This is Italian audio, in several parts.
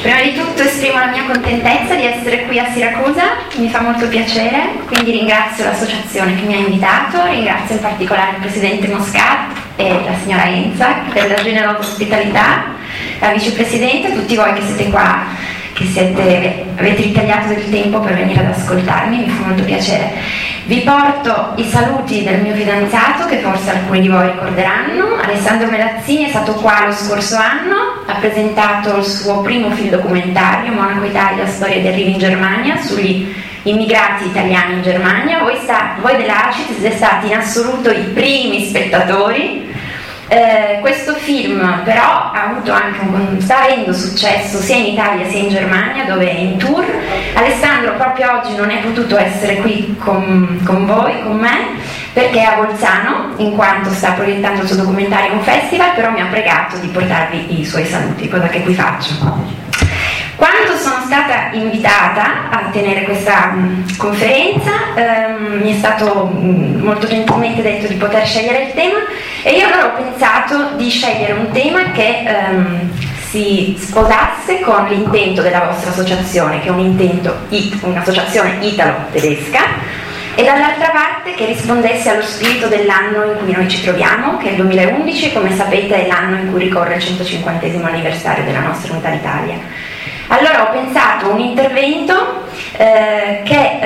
Prima di tutto esprimo la mia contentezza di essere qui a Siracusa, mi fa molto piacere, quindi ringrazio l'associazione che mi ha invitato, ringrazio in particolare il presidente Moscat e la signora Enza per la generosa ospitalità, la vicepresidente, tutti voi che siete qua, che avete ritagliato del tempo per venire ad ascoltarmi, mi fa molto piacere. Vi porto i saluti del mio fidanzato, che forse alcuni di voi ricorderanno. Alessandro Melazzini è stato qua lo scorso anno, ha presentato il suo primo film documentario, Monaco Italia, storia di arrivi in Germania, sugli immigrati italiani in Germania. Voi della ACIT siete stati in assoluto i primi spettatori. Questo film però sta avendo successo sia in Italia sia in Germania, dove è in tour. Alessandro proprio oggi non è potuto essere qui con voi, con me, perché è a Bolzano, in quanto sta proiettando il suo documentario a un festival, però mi ha pregato di portarvi i suoi saluti, cosa che qui faccio. Quando sono stata invitata a tenere questa conferenza mi è stato molto gentilmente detto di poter scegliere il tema, e io allora ho pensato di scegliere un tema che si sposasse con l'intento della vostra associazione, che è un'associazione italo-tedesca, e dall'altra parte che rispondesse allo spirito dell'anno in cui noi ci troviamo, che è il 2011, e come sapete è l'anno in cui ricorre il 150° anniversario della nostra unità d'Italia. Allora ho pensato a un intervento che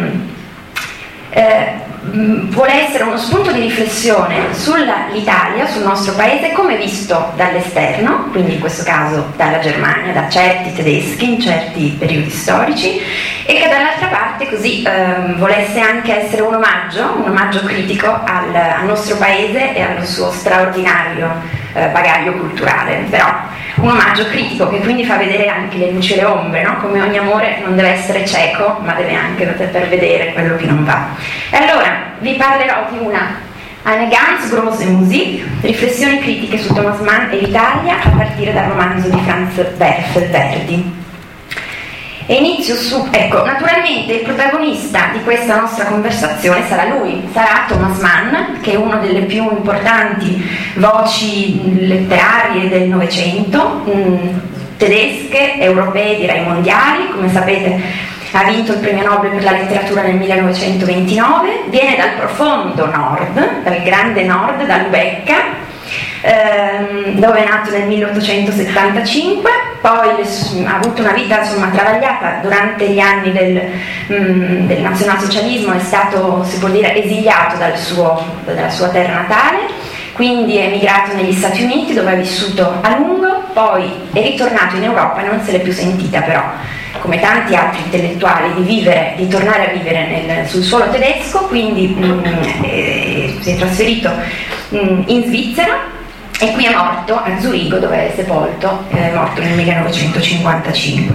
vuole essere uno spunto di riflessione sull'Italia, sul nostro paese, come visto dall'esterno, quindi in questo caso dalla Germania, da certi tedeschi in certi periodi storici, e che dall'altra parte così volesse anche essere un omaggio critico al nostro paese e al suo straordinario bagaglio culturale, però un omaggio critico che quindi fa vedere anche le luci e le ombre, no? Come ogni amore non deve essere cieco, ma deve anche saper vedere quello che non va. E allora vi parlerò di eine ganz große Musik, riflessioni critiche su Thomas Mann e l'Italia, a partire dal romanzo di Franz Werfel, Verdi. E inizio naturalmente il protagonista di questa nostra conversazione sarà Thomas Mann, che è una delle più importanti voci letterarie del Novecento, tedesche, europee, direi mondiali. Come sapete ha vinto il premio Nobel per la letteratura nel 1929, viene dal profondo nord, dal grande nord, da Lubecca, dove è nato nel 1875, poi ha avuto una vita travagliata durante gli anni del nazionalsocialismo, è stato, si può dire, esiliato dalla sua terra natale, quindi è emigrato negli Stati Uniti, dove ha vissuto a lungo, poi è ritornato in Europa e non se l'è più sentita però, come tanti altri intellettuali, di tornare a vivere sul suolo tedesco, quindi si è trasferito in Svizzera. E qui è morto a Zurigo, dove è sepolto, è morto nel 1955.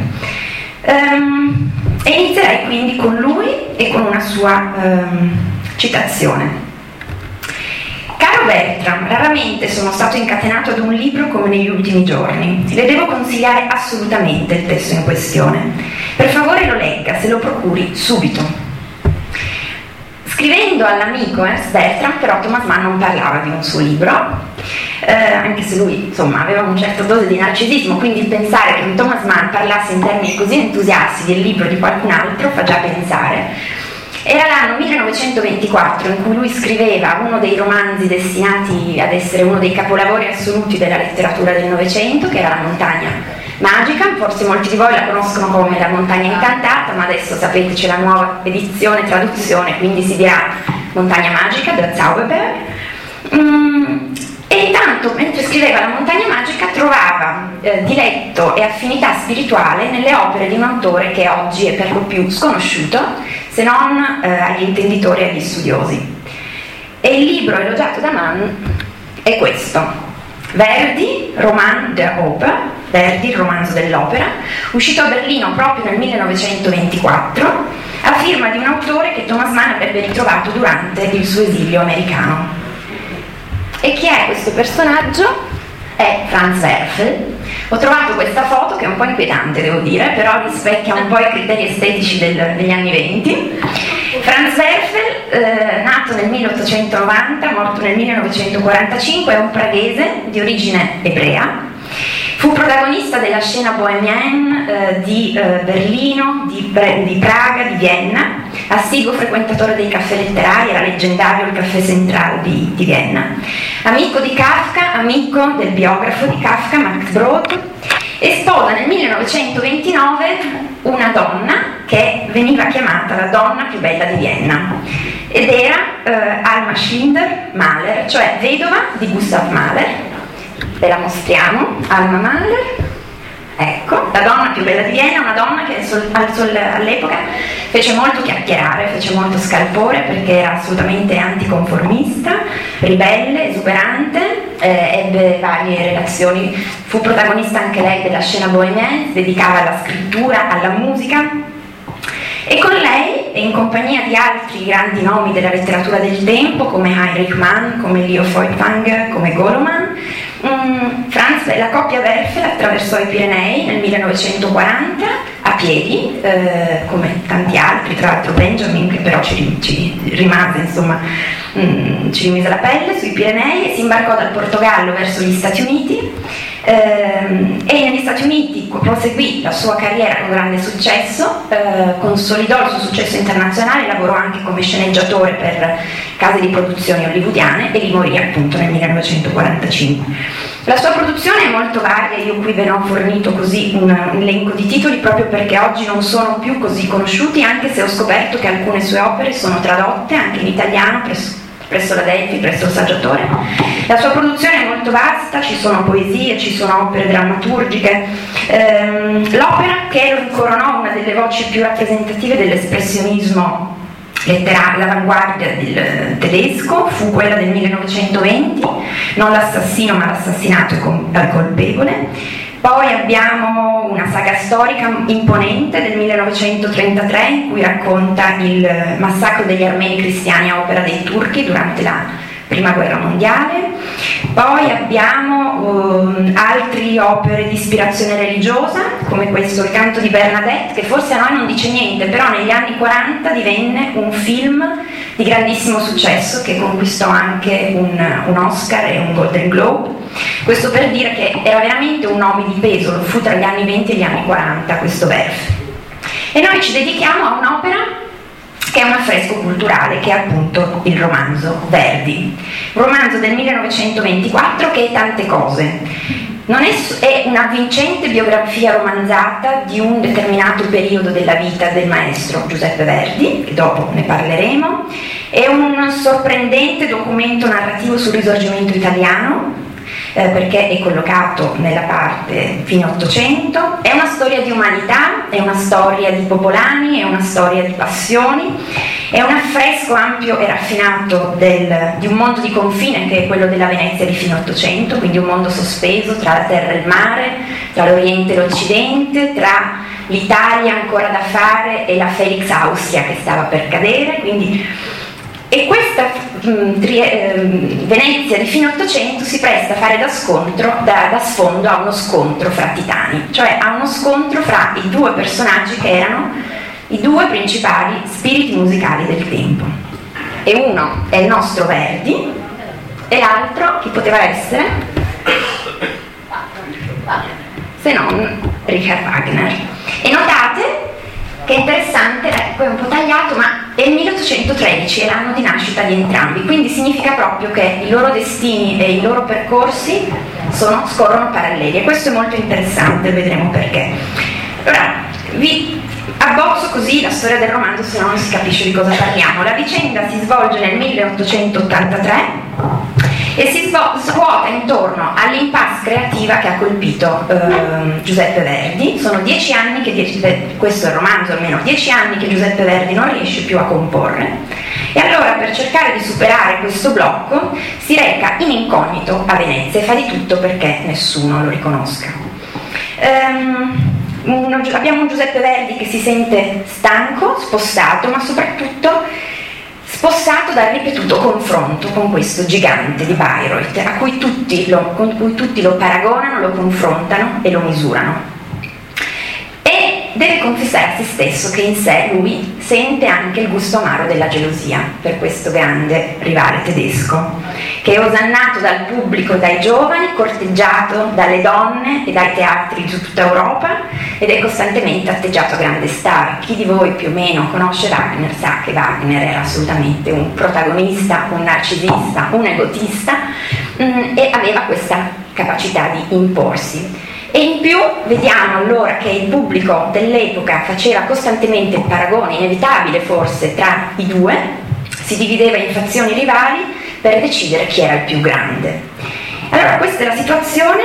E inizierei quindi con lui e con una sua citazione. Caro Bertram, raramente sono stato incatenato ad un libro come negli ultimi giorni. Le devo consigliare assolutamente il testo in questione. Per favore lo legga, se lo procuri subito. Scrivendo all'amico Ernst Bertram, però Thomas Mann non parlava di un suo libro, anche se lui aveva una certa dose di narcisismo, quindi pensare che un Thomas Mann parlasse in termini così entusiasti del libro di qualcun altro fa già pensare. Era l'anno 1924 in cui lui scriveva uno dei romanzi destinati ad essere uno dei capolavori assoluti della letteratura del Novecento, che era La montagna magica. Forse molti di voi la conoscono come La montagna incantata, ma adesso sapete c'è la nuova edizione, traduzione, quindi si dirà Montagna magica, Der Zauberberg. E intanto, mentre scriveva La montagna magica, trovava diletto e affinità spirituale nelle opere di un autore che oggi è per lo più sconosciuto, se non agli intenditori e agli studiosi. E il libro elogiato da Mann è questo: Verdi, Roman der Oper, Verdi, il romanzo dell'opera, uscito a Berlino proprio nel 1924, a firma di un autore che Thomas Mann avrebbe ritrovato durante il suo esilio americano. E chi è questo personaggio? È Franz Werfel. Ho trovato questa foto che è un po' inquietante, devo dire, però rispecchia un po' i criteri estetici degli anni '20. Franz Werfel, nato nel 1890, morto nel 1945, è un praghese di origine ebrea, Fu protagonista della scena bohemienne di Berlino, di Praga, di Vienna, assiduo frequentatore dei caffè letterari, era leggendario il caffè Central di Vienna, amico di Kafka, amico del biografo di Kafka, Max Brod, e sposa nel 1929 una donna che veniva chiamata la donna più bella di Vienna, ed era Alma Schindler-Mahler, cioè vedova di Gustav Mahler. Ve la mostriamo, Alma Mahler. Ecco, la donna più bella di Vienna, una donna che all'epoca fece molto chiacchierare, fece molto scalpore, perché era assolutamente anticonformista, ribelle, esuberante, ebbe varie relazioni, fu protagonista anche lei della scena bohemienne, si dedicava alla scrittura, alla musica, e con lei, e in compagnia di altri grandi nomi della letteratura del tempo, come Heinrich Mann, come Leo Feuchtwanger, come Goloman, la coppia Werfel attraversò i Pirenei nel 1940 a piedi, come tanti altri, tra l'altro Benjamin, che però ci rimase, insomma, ci rimise la pelle sui Pirenei, e si imbarcò dal Portogallo verso gli Stati Uniti, e negli Stati Uniti proseguì la sua carriera con grande successo, consolidò il suo successo internazionale, lavorò anche come sceneggiatore per case di produzioni hollywoodiane e lì morì appunto nel 1945. La sua produzione è molto varia, io qui ve ne ho fornito così un elenco di titoli proprio perché oggi non sono più così conosciuti, anche se ho scoperto che alcune sue opere sono tradotte anche in italiano presso la Delphi, presso il Saggiatore. La sua produzione è molto vasta, ci sono poesie, ci sono opere drammaturgiche. L'opera che lo incoronò una delle voci più rappresentative dell'espressionismo letterario, l'avanguardia del tedesco, fu quella del 1920, non l'assassino ma l'assassinato al colpevole. Poi abbiamo una saga storica imponente del 1933 in cui racconta il massacro degli armeni cristiani a opera dei turchi durante la Prima Guerra Mondiale. Poi abbiamo altre opere di ispirazione religiosa, come questo Il canto di Bernadette, che forse a noi non dice niente, però negli anni 40 divenne un film di grandissimo successo che conquistò anche un Oscar e un Golden Globe. Questo per dire che era veramente un nome di peso, lo fu tra gli anni 20 e gli anni 40 questo Werfel. E noi ci dedichiamo a un'opera che è un affresco culturale, che è appunto il romanzo Verdi, un romanzo del 1924 che è tante cose. È un'avvincente biografia romanzata di un determinato periodo della vita del maestro Giuseppe Verdi, che dopo ne parleremo, è un sorprendente documento narrativo sul Risorgimento italiano, perché è collocato nella parte fine Ottocento, è una storia di umanità, è una storia di popolani, è una storia di passioni, è un affresco ampio e raffinato di un mondo di confine che è quello della Venezia di fine Ottocento, quindi un mondo sospeso tra la terra e il mare, tra l'Oriente e l'Occidente, tra l'Italia ancora da fare e la Felix Austria che stava per cadere, e questa Venezia di fine Ottocento si presta a fare da sfondo a uno scontro fra titani, cioè a uno scontro fra i due personaggi che erano i due principali spiriti musicali del tempo. E uno è il nostro Verdi e l'altro chi poteva essere? Se non Richard Wagner. E notate che è interessante, poi è un po' tagliato, ma è il 1813, è l'anno di nascita di entrambi, quindi significa proprio che i loro destini e i loro percorsi scorrono paralleli, e questo è molto interessante, vedremo perché. Allora, vi abbozzo così la storia del romanzo, se no non si capisce di cosa parliamo. La vicenda si svolge nel 1883 e si svuota intorno all'impasse creativa che ha colpito Giuseppe Verdi. Sono 10 anni questo è il romanzo, almeno 10 anni che Giuseppe Verdi non riesce più a comporre, e allora per cercare di superare questo blocco si reca in incognito a Venezia e fa di tutto perché nessuno lo riconosca. Abbiamo un Giuseppe Verdi che si sente stanco, spostato, ma soprattutto spossato dal ripetuto confronto con questo gigante di Bayreuth, con cui tutti lo paragonano, lo confrontano e lo misurano. E deve confessare a se stesso che in sé lui sente anche il gusto amaro della gelosia per questo grande rivale tedesco, che è osannato dal pubblico e dai giovani, corteggiato dalle donne e dai teatri di tutta Europa ed è costantemente atteggiato a grande star. Chi di voi più o meno conosce Wagner sa che Wagner era assolutamente un protagonista, un narcisista, un egotista e aveva questa capacità di imporsi. E in più vediamo allora che il pubblico dell'epoca faceva costantemente il paragone inevitabile forse tra i due, si divideva in fazioni rivali per decidere chi era il più grande. Allora questa è la situazione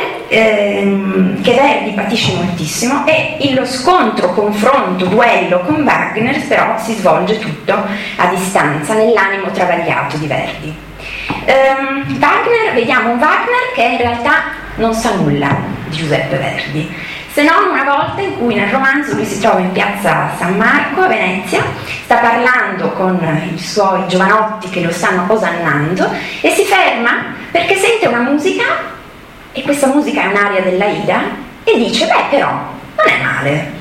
che Verdi patisce moltissimo e lo scontro, confronto, duello con Wagner però si svolge tutto a distanza nell'animo travagliato di Verdi. Wagner, vediamo un Wagner che in realtà non sa nulla di Giuseppe Verdi, se non una volta in cui nel romanzo lui si trova in piazza San Marco a Venezia, sta parlando con i suoi giovanotti che lo stanno osannando e si ferma perché sente una musica e questa musica è un'aria dell'Aida e dice beh però non è male.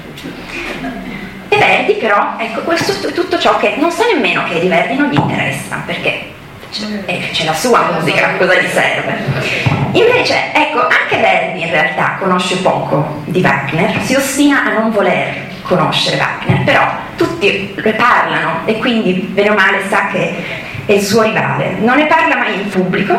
E Verdi però, ecco, questo è tutto ciò che non sa nemmeno che di Verdi non gli interessa perché c'è la sua musica, cosa gli serve? Invece, ecco, anche Verdi in realtà conosce poco di Wagner, si ostina a non voler conoscere Wagner, però tutti ne parlano e quindi bene o male sa che è il suo rivale, non ne parla mai in pubblico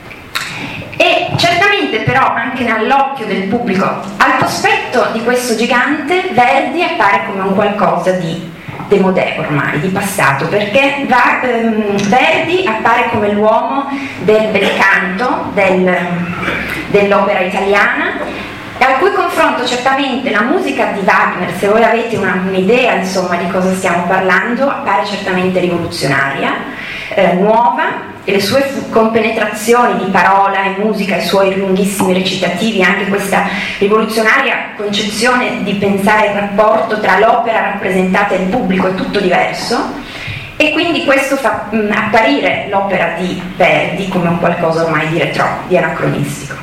e certamente però anche nell'occhio del pubblico al cospetto di questo gigante Verdi appare come un qualcosa di démodé ormai, di passato, perché Verdi appare come l'uomo del bel canto, dell'opera italiana, al cui confronto certamente la musica di Wagner, se voi avete un'idea insomma di cosa stiamo parlando, appare certamente rivoluzionaria, nuova, e le sue compenetrazioni di parola e musica, i suoi lunghissimi recitativi, anche questa rivoluzionaria concezione di pensare il rapporto tra l'opera rappresentata e il pubblico è tutto diverso e quindi questo fa apparire l'opera di Verdi come un qualcosa ormai di retro, di anacronistico.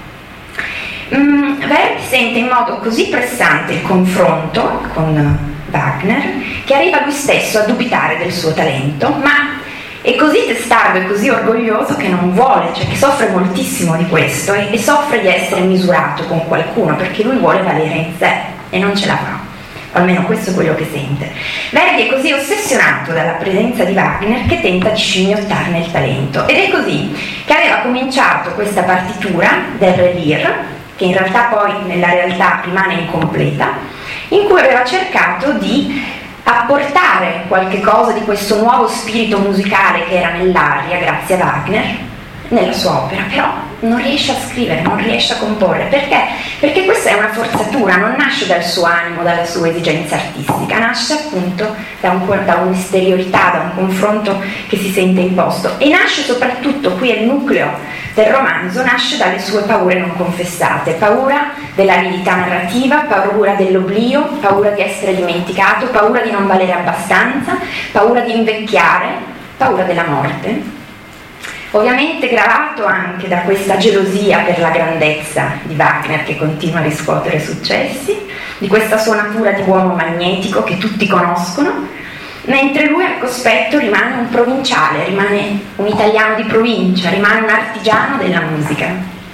Verdi sente in modo così pressante il confronto con Wagner che arriva lui stesso a dubitare del suo talento, ma è così testardo e così orgoglioso che non vuole, cioè che soffre moltissimo di questo e soffre di essere misurato con qualcuno perché lui vuole valere in sé e non ce la fa, o almeno questo è quello che sente. Verdi è così ossessionato dalla presenza di Wagner che tenta di scimmiottarne il talento ed è così che aveva cominciato questa partitura del Re Lear, che in realtà poi nella realtà rimane incompleta, in cui aveva cercato di apportare qualche cosa di questo nuovo spirito musicale che era nell'aria grazie a Wagner nella sua opera, però non riesce a scrivere, non riesce a comporre. Perché? Perché questa è una forzatura, non nasce dal suo animo, dalla sua esigenza artistica, nasce appunto da un'esteriorità, da un confronto che si sente imposto e nasce soprattutto, qui è il nucleo del romanzo, nasce dalle sue paure non confessate, paura dell'aridità narrativa, paura dell'oblio, paura di essere dimenticato, paura di non valere abbastanza, paura di invecchiare, paura della morte. Ovviamente gravato anche da questa gelosia per la grandezza di Wagner che continua a riscuotere successi, di questa sua natura di uomo magnetico che tutti conoscono, mentre lui al cospetto rimane un provinciale, rimane un italiano di provincia, rimane un artigiano della musica.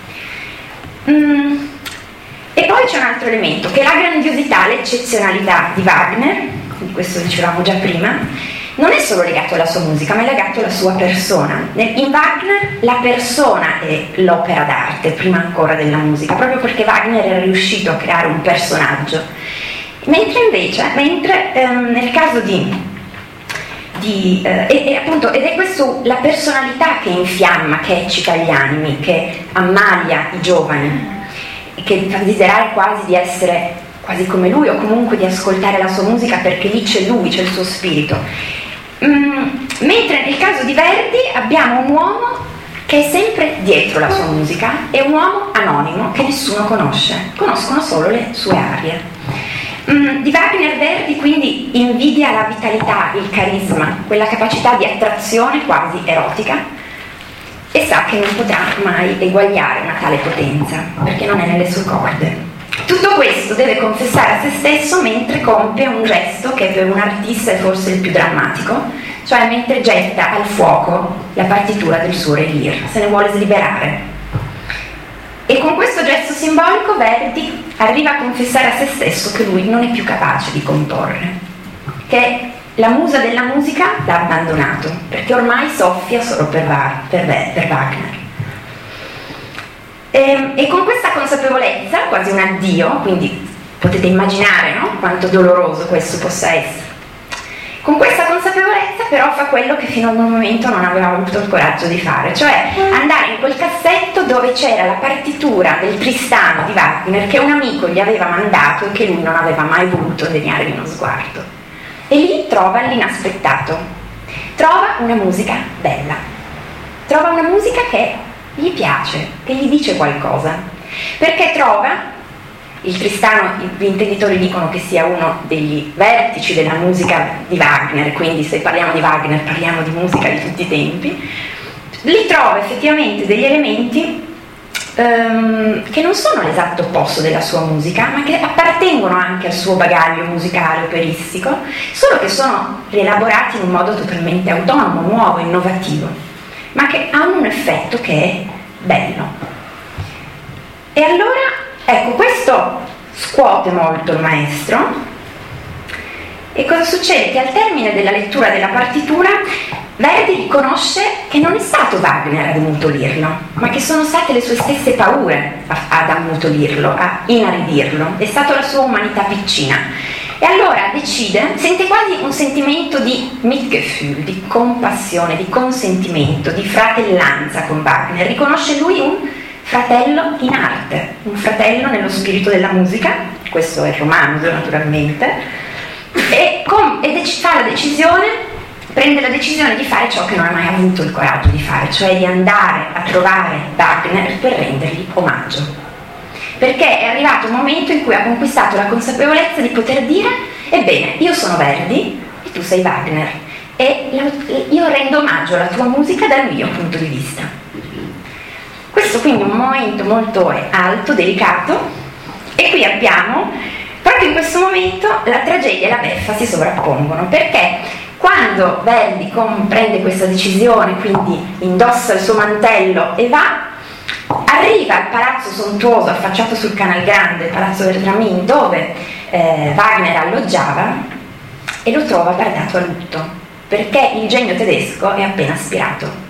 E poi c'è un altro elemento, che la grandiosità, l'eccezionalità di Wagner, di questo dicevamo già prima, non è solo legato alla sua musica, ma è legato alla sua persona. In Wagner la persona è l'opera d'arte, prima ancora della musica, proprio perché Wagner era riuscito a creare un personaggio. Mentre invece, nel caso appunto, ed è questo la personalità che infiamma, che eccita gli animi, che ammalia i giovani, che fa desiderare quasi di essere quasi come lui o comunque di ascoltare la sua musica perché lì c'è lui, c'è il suo spirito. Mentre nel caso di Verdi abbiamo un uomo che è sempre dietro la sua musica, è un uomo anonimo che nessuno conosce, conoscono solo le sue arie. Di Wagner Verdi quindi invidia la vitalità, il carisma, quella capacità di attrazione quasi erotica e sa che non potrà mai eguagliare una tale potenza perché non è nelle sue corde. Tutto questo deve confessare a se stesso mentre compie un gesto che per un artista è forse il più drammatico, cioè mentre getta al fuoco la partitura del suo Re Lear, se ne vuole liberare. E con questo gesto simbolico Verdi arriva a confessare a se stesso che lui non è più capace di comporre, che la musa della musica l'ha abbandonato, perché ormai soffia solo per Wagner. E con questa consapevolezza, quasi un addio, quindi potete immaginare, no? Quanto doloroso questo possa essere. Con questa consapevolezza però fa quello che fino al momento non aveva avuto il coraggio di fare, cioè andare in quel cassetto dove c'era la partitura del Tristano di Wagner che un amico gli aveva mandato e che lui non aveva mai voluto degnare di uno sguardo. E lì trova l'inaspettato, trova una musica bella, trova una musica che gli piace, che gli dice qualcosa, perché trova, il Tristano, gli intenditori dicono che sia uno degli vertici della musica di Wagner, quindi se parliamo di Wagner parliamo di musica di tutti i tempi, lì trova effettivamente degli elementi che non sono l'esatto opposto della sua musica, ma che appartengono anche al suo bagaglio musicale operistico, solo che sono rielaborati in un modo totalmente autonomo, nuovo, innovativo, ma che hanno un effetto che è bello. E allora, ecco, questo scuote molto il maestro. E cosa succede? Che al termine della lettura della partitura Verdi riconosce che non è stato Wagner ad ammutolirlo, ma che sono state le sue stesse paure ad ammutolirlo, a inaridirlo, è stata la sua umanità piccina. E allora decide, sente quasi un sentimento di Mitgefühl, di compassione, di consentimento, di fratellanza con Wagner, riconosce lui un fratello in arte, un fratello nello spirito della musica, questo è il romanzo naturalmente, e fa la decisione, prende la decisione di fare ciò che non ha mai avuto il coraggio di fare, cioè di andare a trovare Wagner per rendergli omaggio, perché è arrivato un momento in cui ha conquistato la consapevolezza di poter dire: ebbene, io sono Verdi e tu sei Wagner e io rendo omaggio alla tua musica dal mio punto di vista. Questo quindi è un momento molto alto, delicato, e qui abbiamo, proprio in questo momento, la tragedia e la beffa si sovrappongono, perché quando Verdi prende questa decisione, quindi indossa il suo mantello e va, arriva al palazzo sontuoso affacciato sul Canal Grande, il palazzo Vertramin, dove Wagner alloggiava, e lo trova guardato a lutto, perché il genio tedesco è appena spirato.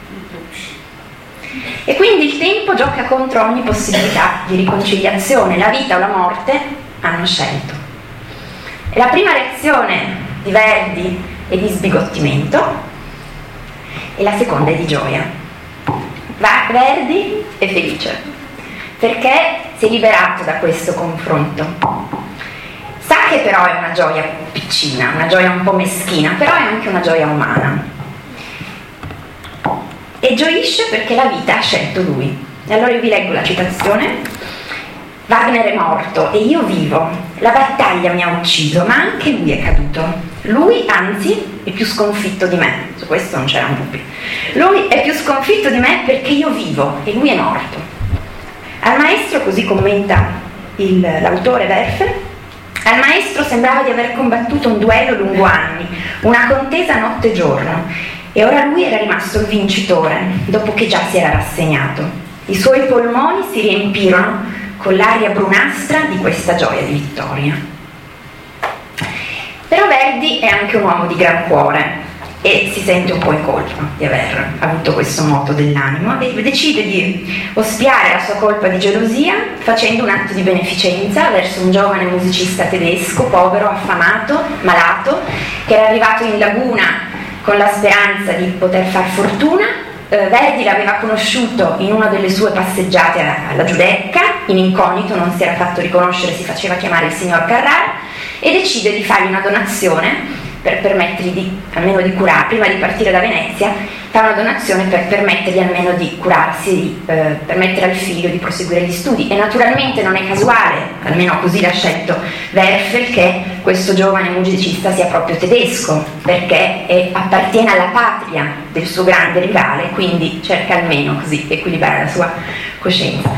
E quindi il tempo gioca contro ogni possibilità di riconciliazione, la vita o la morte hanno scelto. E la prima reazione di Verdi è di sbigottimento e la seconda è di gioia. Verdi è felice perché si è liberato da questo confronto. Sa che però è una gioia piccina, una gioia un po' meschina, però è anche una gioia umana. E gioisce perché la vita ha scelto lui. E allora io vi leggo la citazione: Wagner è morto e io vivo, la battaglia mi ha ucciso, ma anche lui è caduto. Lui, anzi, è più sconfitto di me, su questo non c'erano dubbi. Lui è più sconfitto di me perché io vivo e lui è morto. Al maestro, così commenta l'autore Werfel, al maestro sembrava di aver combattuto un duello lungo anni, una contesa notte e giorno, e ora lui era rimasto il vincitore, dopo che già si era rassegnato. I suoi polmoni si riempirono con l'aria brunastra di questa gioia di vittoria. Però Verdi è anche un uomo di gran cuore e si sente un po' in colpa di aver avuto questo moto dell'animo e decide di ospiare la sua colpa di gelosia facendo un atto di beneficenza verso un giovane musicista tedesco, povero, affamato, malato, che era arrivato in laguna con la speranza di poter far fortuna. Verdi l'aveva conosciuto in una delle sue passeggiate alla Giudecca, in incognito, non si era fatto riconoscere, si faceva chiamare il signor Carrara, e decide di fargli una donazione per permettergli almeno di curare, prima di partire da Venezia, fa una donazione per permettergli almeno di curarsi, permettere al figlio di proseguire gli studi. E naturalmente non è casuale, almeno così l'ha scelto Werfel, che questo giovane musicista sia proprio tedesco, perché appartiene alla patria del suo grande rivale, quindi cerca almeno così equilibrare la sua coscienza.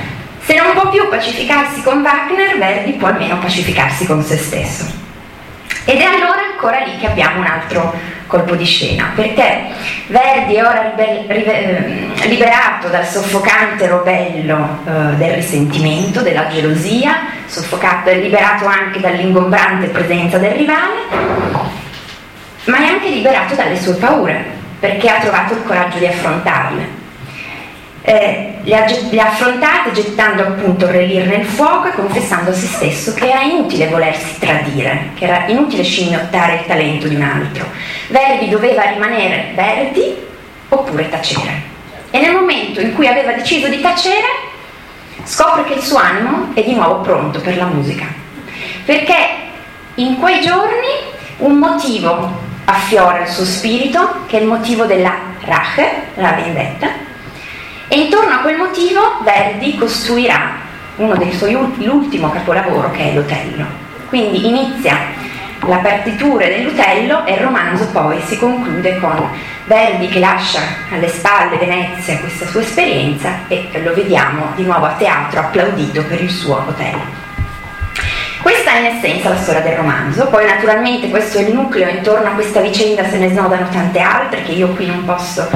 Se non può più pacificarsi con Wagner, Verdi può almeno pacificarsi con se stesso. Ed è allora ancora lì che abbiamo un altro colpo di scena, perché Verdi è ora liberato dal soffocante robello del risentimento, della gelosia, liberato anche dall'ingombrante presenza del rivale, ma è anche liberato dalle sue paure, perché ha trovato il coraggio di affrontarle. Le ha affrontate gettando appunto Relir nel fuoco e confessando a se stesso che era inutile volersi tradire, che era inutile scimmiottare il talento di un altro. Verdi doveva rimanere Verdi oppure tacere. E nel momento in cui aveva deciso di tacere, scopre che il suo animo è di nuovo pronto per la musica. Perché in quei giorni un motivo affiora il suo spirito, che è il motivo della Rache, la vendetta, e intorno a quel motivo Verdi costruirà l'ultimo capolavoro, che è l'Otello. Quindi inizia la partitura dell'Otello e il romanzo poi si conclude con Verdi che lascia alle spalle Venezia questa sua esperienza e lo vediamo di nuovo a teatro applaudito per il suo Otello. Questa è in essenza la storia del romanzo, poi naturalmente questo è il nucleo, intorno a questa vicenda se ne snodano tante altre che io qui non posso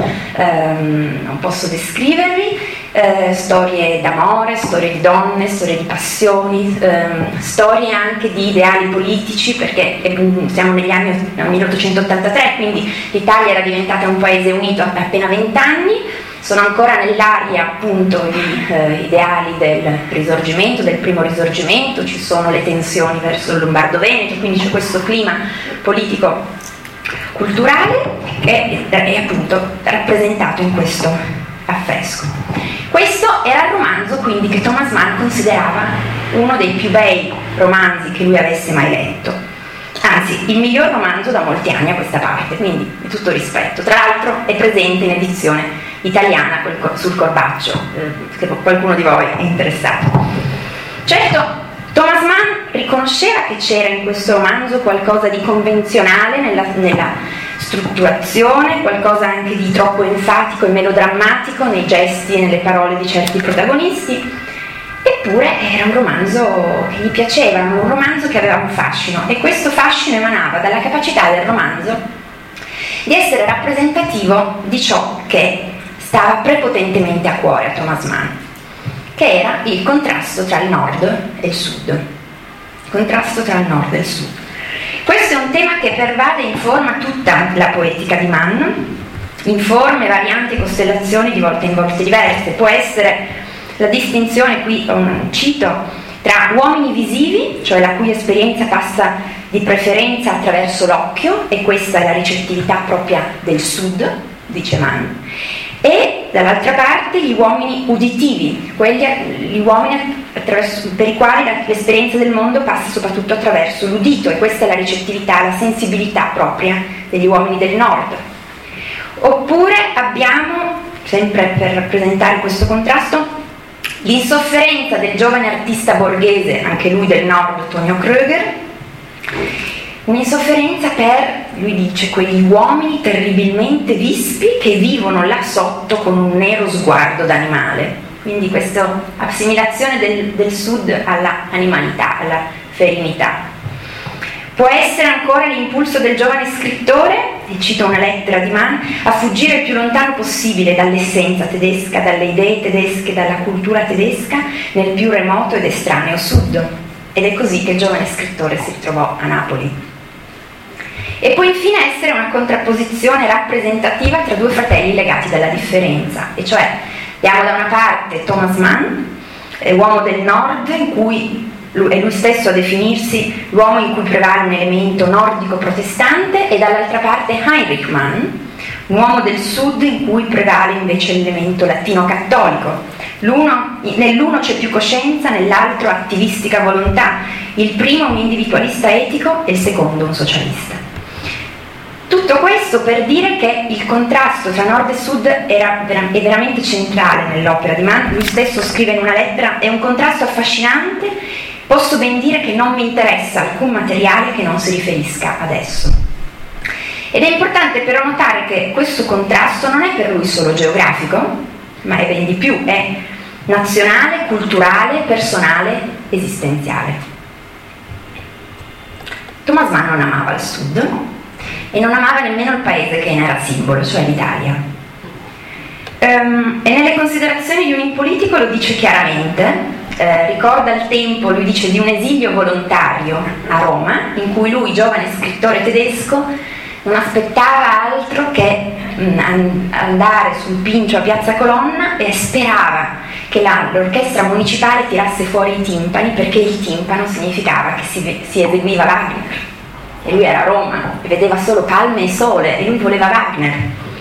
descrivervi, storie d'amore, storie di donne, storie di passioni, storie anche di ideali politici, perché siamo negli anni 1883, quindi l'Italia era diventata un paese unito a appena 20 anni, sono ancora nell'aria appunto gli ideali del risorgimento, del primo risorgimento, ci sono le tensioni verso il Lombardo-Veneto, quindi c'è questo clima politico culturale che è appunto rappresentato in questo affresco. Questo era il romanzo quindi che Thomas Mann considerava uno dei più bei romanzi che lui avesse mai letto, anzi il miglior romanzo da molti anni a questa parte, quindi di tutto rispetto. Tra l'altro è presente in edizione italiana sul Corbaccio, se qualcuno di voi è interessato. Certo, Thomas Mann riconosceva che c'era in questo romanzo qualcosa di convenzionale nella strutturazione, qualcosa anche di troppo enfatico e melodrammatico nei gesti e nelle parole di certi protagonisti, eppure era un romanzo che gli piaceva, un romanzo che aveva un fascino, e questo fascino emanava dalla capacità del romanzo di essere rappresentativo di ciò che stava prepotentemente a cuore a Thomas Mann, che era il contrasto tra il nord e il sud. Il contrasto tra il nord e il sud. Questo è un tema che pervade e informa tutta la poetica di Mann, in forme, varianti e costellazioni di volta in volte diverse. Può essere la distinzione, qui cito, tra uomini visivi, cioè la cui esperienza passa di preferenza attraverso l'occhio, e questa è la ricettività propria del sud, dice Mann, e dall'altra parte gli uomini uditivi, gli uomini per i quali l'esperienza del mondo passa soprattutto attraverso l'udito, e questa è la ricettività, la sensibilità propria degli uomini del nord. Oppure abbiamo, sempre per rappresentare questo contrasto, l'insofferenza del giovane artista borghese, anche lui del nord, Tonio Kröger, un'insofferenza per, lui dice, quegli uomini terribilmente vispi che vivono là sotto con un nero sguardo d'animale. Quindi questa assimilazione del sud alla animalità, alla ferinità. Può essere ancora l'impulso del giovane scrittore, e cito una lettera di Mann, a fuggire il più lontano possibile dall'essenza tedesca, dalle idee tedesche, dalla cultura tedesca, nel più remoto ed estraneo sud. Ed è così che il giovane scrittore si ritrovò a Napoli. E può infine essere una contrapposizione rappresentativa tra due fratelli legati dalla differenza, e cioè abbiamo da una parte Thomas Mann, uomo del nord, in cui è lui stesso a definirsi l'uomo in cui prevale un elemento nordico protestante, e dall'altra parte Heinrich Mann, un uomo del sud in cui prevale invece l'elemento latino cattolico. Nell'uno c'è più coscienza, nell'altro attivistica volontà, il primo un individualista etico e il secondo un socialista. Tutto questo per dire che il contrasto tra nord e sud è veramente centrale nell'opera di Mann. Lui stesso scrive in una lettera: è un contrasto affascinante, posso ben dire che non mi interessa alcun materiale che non si riferisca ad esso. Ed è importante però notare che questo contrasto non è per lui solo geografico, ma è ben di più, è nazionale, culturale, personale, esistenziale. Thomas Mann non amava il Sud e non amava nemmeno il paese che ne era simbolo, cioè l'Italia. E nelle considerazioni di un politico lo dice chiaramente. Ricorda il tempo, lui dice, di un esilio volontario a Roma, in cui lui, giovane scrittore tedesco, non aspettava altro che andare sul Pincio a Piazza Colonna e sperava che l'orchestra municipale tirasse fuori i timpani, perché il timpano significava che si eseguiva Wagner. E lui era a Roma e vedeva solo palme e sole e lui voleva Wagner.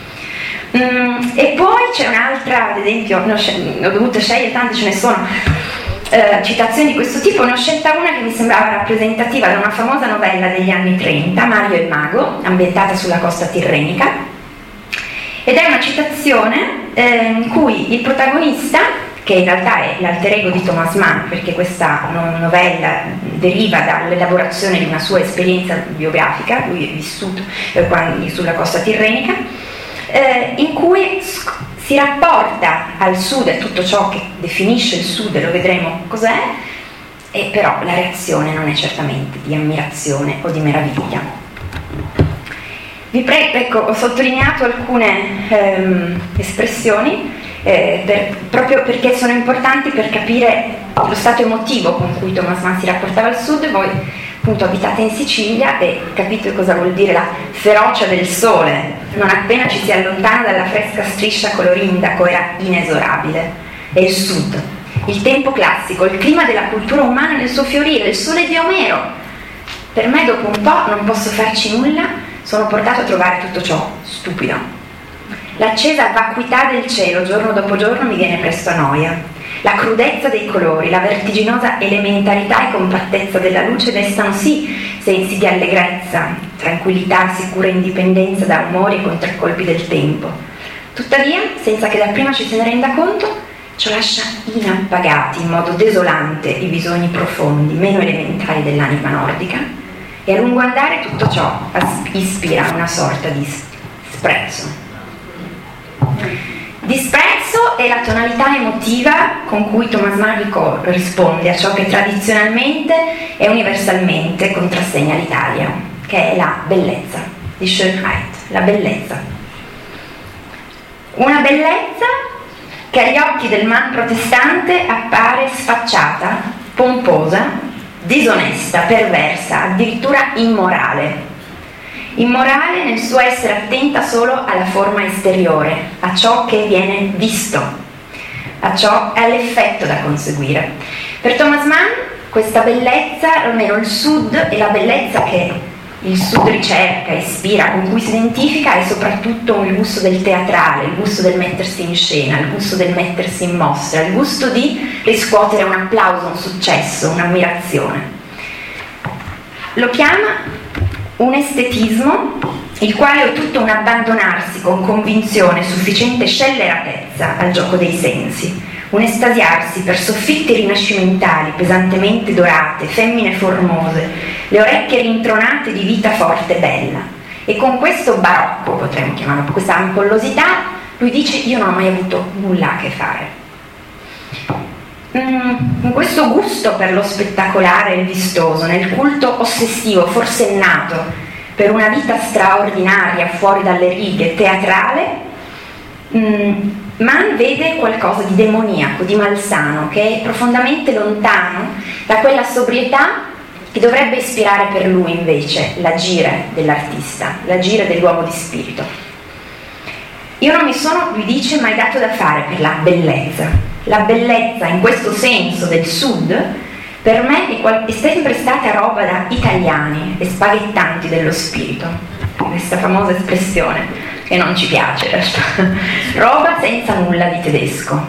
E poi c'è un'altra, ad esempio, ho dovuto scegliere, tante ce ne sono, citazioni di questo tipo. Ne ho scelta una che mi sembrava rappresentativa da una famosa novella degli anni 30, Mario e il Mago, ambientata sulla costa tirrenica, ed è una citazione in cui il protagonista, che in realtà è l'alter ego di Thomas Mann, perché questa novella deriva dall'elaborazione di una sua esperienza biografica, lui è vissuto sulla costa tirrenica, in cui si rapporta al Sud e tutto ciò che definisce il Sud, e lo vedremo cos'è, e però la reazione non è certamente di ammirazione o di meraviglia. Vi prego, ecco, ho sottolineato alcune espressioni proprio perché sono importanti per capire lo stato emotivo con cui Thomas Mann si rapportava al Sud. Voi appunto abitate in Sicilia e capite cosa vuol dire la ferocia del sole, non appena ci si allontana dalla fresca striscia colorindaco era inesorabile. È il Sud, il tempo classico, il clima della cultura umana nel suo fiorire, il sole di Omero. Per me dopo un po' non posso farci nulla, sono portato a trovare tutto ciò stupido. L'accesa vacuità del cielo giorno dopo giorno mi viene presto a noia. La crudezza dei colori, la vertiginosa elementarità e compattezza della luce destano sì sensi di allegrezza, tranquillità, sicura indipendenza da umori e contraccolpi del tempo. Tuttavia, senza che dapprima ci se ne renda conto, ciò lascia inappagati in modo desolante i bisogni profondi, meno elementari dell'anima nordica, e a lungo andare tutto ciò ispira una sorta di sprezzo. Disprezzo è la tonalità emotiva con cui Thomas Mann risponde a ciò che tradizionalmente e universalmente contrassegna l'Italia, che è la bellezza, die Schönheit, la bellezza. Una bellezza che agli occhi del Mann protestante appare sfacciata, pomposa, disonesta, perversa, addirittura immorale. Immorale nel suo essere attenta solo alla forma esteriore, a ciò che viene visto, a ciò e all'effetto da conseguire. Per Thomas Mann questa bellezza, almeno il Sud, e la bellezza che il Sud ricerca, ispira, con cui si identifica, è soprattutto il gusto del teatrale, il gusto del mettersi in scena, il gusto del mettersi in mostra, il gusto di riscuotere un applauso, un successo, un'ammirazione. Lo chiama un estetismo, il quale è tutto un abbandonarsi con convinzione, sufficiente scelleratezza al gioco dei sensi, un estasiarsi per soffitti rinascimentali pesantemente dorate, femmine formose, le orecchie rintronate di vita forte e bella. E con questo barocco, potremmo chiamarlo, questa ampollosità, lui dice: io non ho mai avuto nulla a che fare. In questo gusto per lo spettacolare e il vistoso, nel culto ossessivo, forsennato, per una vita straordinaria, fuori dalle righe, teatrale, Mann vede qualcosa di demoniaco, di malsano, che è profondamente lontano da quella sobrietà che dovrebbe ispirare per lui invece l'agire dell'artista, l'agire dell'uomo di spirito. Io non mi sono, lui dice, mai dato da fare per la bellezza. La bellezza, in questo senso del Sud, per me è sempre stata roba da italiani e spaghettanti dello spirito. Questa famosa espressione che non ci piace in realtà. Roba senza nulla di tedesco.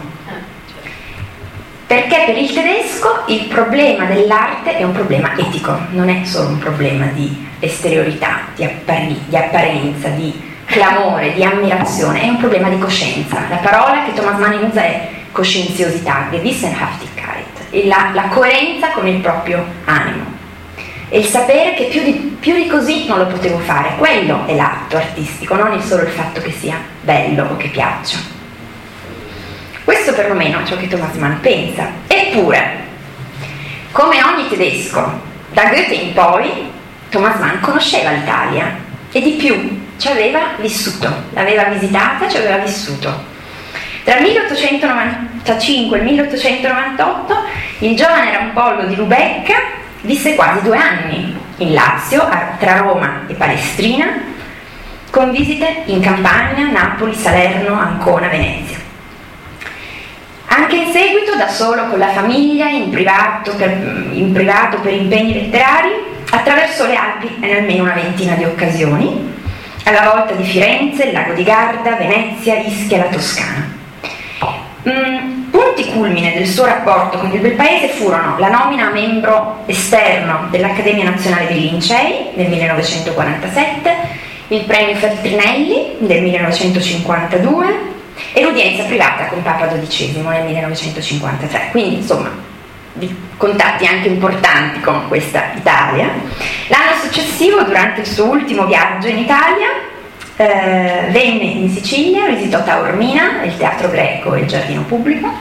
Perché per il tedesco il problema dell'arte è un problema etico, non è solo un problema di esteriorità, di apparenza, di clamore, di ammirazione, è un problema di coscienza. La parola che Thomas Mann usa è coscienziosità, Gewissenhaftigkeit, e la coerenza con il proprio animo e il sapere che più di così non lo potevo fare. Quello è l'atto artistico, non è solo il fatto che sia bello o che piaccia. Questo Questo perlomeno è ciò che Thomas Mann pensa. Eppure, come ogni tedesco, da Goethe in poi, Thomas Mann conosceva l'Italia e di più, ci aveva vissuto, l'aveva visitata, ci aveva vissuto. Tra il 1895 e il 1898 il giovane Rampollo di Lubecca visse quasi 2 anni in Lazio, tra Roma e Palestrina, con visite in Campania, Napoli, Salerno, Ancona, Venezia. Anche in seguito, da solo con la famiglia, in privato per impegni letterari, attraversò le Alpi in almeno una ventina di occasioni, alla volta di Firenze, il lago di Garda, Venezia, Ischia e la Toscana. Punti culmine del suo rapporto con il Belpaese furono la nomina a membro esterno dell'Accademia Nazionale dei Lincei nel 1947, il premio Feltrinelli del 1952 e l'udienza privata con Papa XII nel 1953. Quindi insomma contatti anche importanti con questa Italia. L'anno successivo, durante il suo ultimo viaggio in Italia, venne in Sicilia, visitò Taormina, il Teatro Greco e il Giardino Pubblico,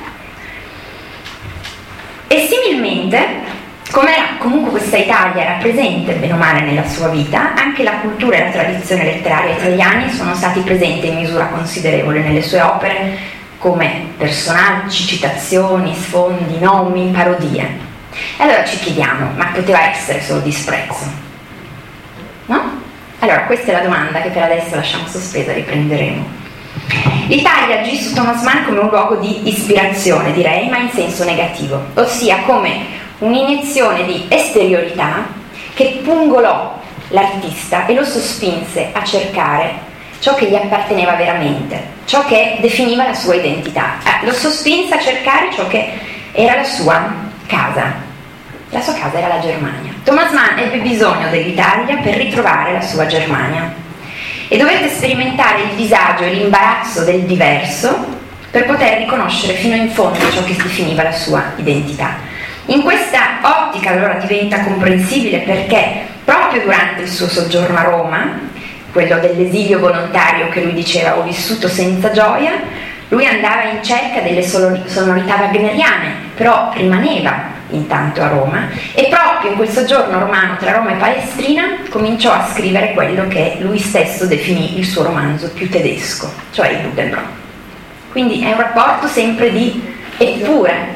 e similmente, come comunque questa Italia era presente bene o male nella sua vita, anche la cultura e la tradizione letteraria italiani sono stati presenti in misura considerevole nelle sue opere, come personaggi, citazioni, sfondi, nomi, parodie. E allora ci chiediamo, ma poteva essere solo disprezzo? No? Allora, questa è la domanda che per adesso lasciamo sospesa, riprenderemo. L'Italia agì su Thomas Mann come un luogo di ispirazione, direi, ma in senso negativo, ossia come un'iniezione di esteriorità che pungolò l'artista e lo sospinse a cercare ciò che gli apparteneva veramente, ciò che definiva la sua identità. Lo sospinse a cercare ciò che era la sua casa. La sua casa era la Germania. Thomas Mann ebbe bisogno dell'Italia per ritrovare la sua Germania e dovette sperimentare il disagio e l'imbarazzo del diverso per poter riconoscere fino in fondo ciò che definiva la sua identità. In questa ottica allora diventa comprensibile perché proprio durante il suo soggiorno a Roma, quello dell'esilio volontario che lui diceva ho vissuto senza gioia, lui andava in cerca delle sonorità wagneriane, però rimaneva intanto a Roma e proprio in quel soggiorno romano tra Roma e Palestrina cominciò a scrivere quello che lui stesso definì il suo romanzo più tedesco, cioè il Buddenbrock. Quindi è un rapporto sempre di eppure.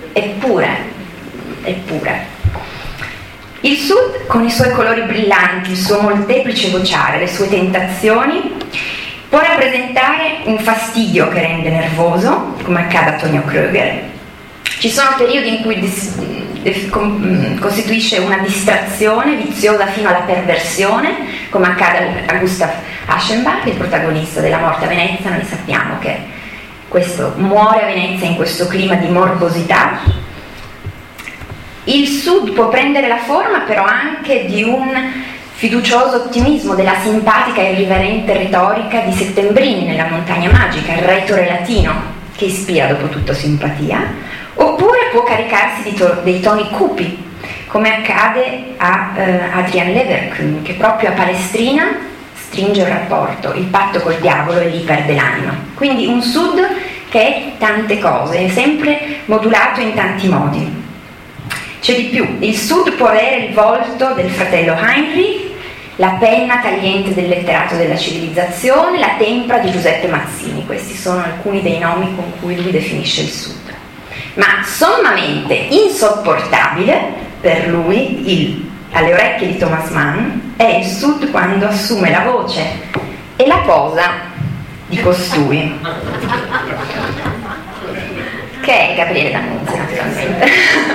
Il Sud, con i suoi colori brillanti, il suo molteplice vociare, le sue tentazioni, può rappresentare un fastidio che rende nervoso, come accade a Tonio Kröger. Ci sono periodi in cui costituisce una distrazione viziosa fino alla perversione, come accade a Gustav Aschenbach, il protagonista della Morte a Venezia. Noi sappiamo che questo muore a Venezia in questo clima di morbosità. Il Sud può prendere la forma però anche di un fiducioso ottimismo, della simpatica e irriverente retorica di Settembrini nella Montagna Magica, il retore latino che ispira dopo tutto simpatia, oppure può caricarsi dei toni cupi, come accade a Adrian Leverkühn, che proprio a Palestrina stringe un rapporto, il patto col diavolo, e lì perde l'anima. Quindi un Sud che è tante cose, è sempre modulato in tanti modi. C'è di più, il Sud può avere il volto del fratello Heinrich, la penna tagliente del letterato della civilizzazione, la tempra di Giuseppe Mazzini. Questi sono alcuni dei nomi con cui lui definisce il Sud. Ma sommamente insopportabile per lui, alle orecchie di Thomas Mann, è il Sud quando assume la voce e la posa di costui, che è Gabriele D'Annunzio, naturalmente.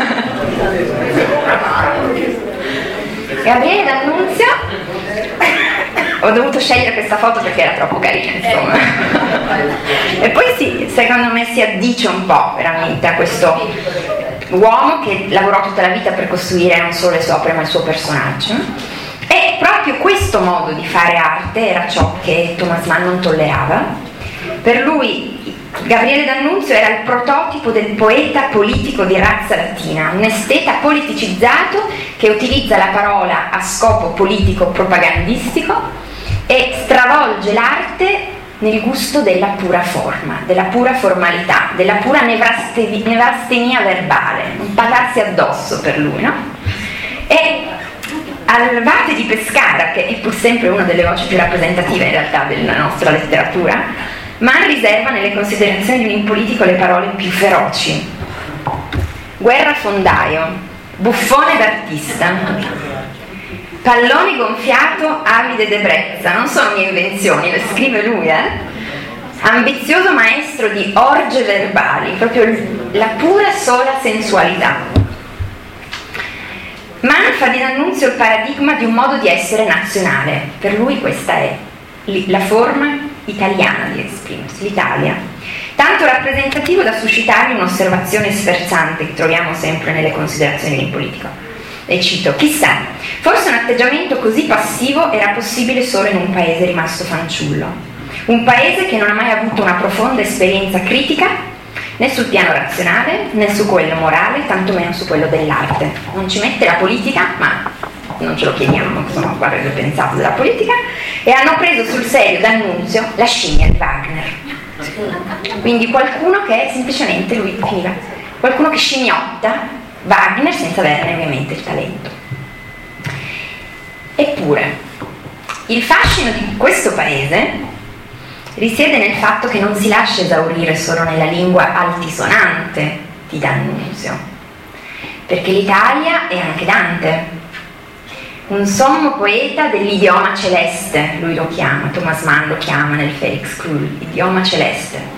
Gabriele D'Annunzio, ho dovuto scegliere questa foto perché era troppo carina, insomma. E poi sì, secondo me si addice un po' veramente a questo uomo che lavorò tutta la vita per costruire non solo le sue opere ma il suo personaggio. E proprio questo modo di fare arte era ciò che Thomas Mann non tollerava. Per lui Gabriele D'Annunzio era il prototipo del poeta politico di razza latina, un esteta politicizzato che utilizza la parola a scopo politico propagandistico e stravolge l'arte nel gusto della pura forma, della pura formalità, della pura nevrastenia verbale, un pagarsi addosso per lui, no? E al Vate di Pescara, che è pur sempre una delle voci più rappresentative in realtà della nostra letteratura, Mann riserva nelle considerazioni di un impolitico le parole più feroci: guerrafondaio, buffone d'artista, pallone gonfiato, avide d'ebbrezza, non sono mie invenzioni, le scrive lui, ambizioso maestro di orge verbali, proprio la pura sola sensualità. Mann fa di D'Annunzio il paradigma di un modo di essere nazionale. Per lui questa è la forma italiana di esprimersi, l'Italia. Tanto rappresentativo da suscitargli un'osservazione sferzante che troviamo sempre nelle considerazioni di un politico. E cito: chissà, forse un atteggiamento così passivo era possibile solo in un paese rimasto fanciullo. Un paese che non ha mai avuto una profonda esperienza critica né sul piano razionale, né su quello morale, tantomeno su quello dell'arte. Non ci mette la politica, ma non ce lo chiediamo, insomma, guarda che ho pensato della politica, e hanno preso sul serio D'Annunzio la scimmia di Wagner. Quindi qualcuno che semplicemente, lui finiva, qualcuno che scimmiotta Wagner senza averne ovviamente il talento. Eppure, il fascino di questo paese risiede nel fatto che non si lascia esaurire solo nella lingua altisonante di D'Annunzio, perché l'Italia è anche Dante, un sommo poeta dell'idioma celeste, lui lo chiama, Thomas Mann lo chiama nel Felix Krull, idioma celeste.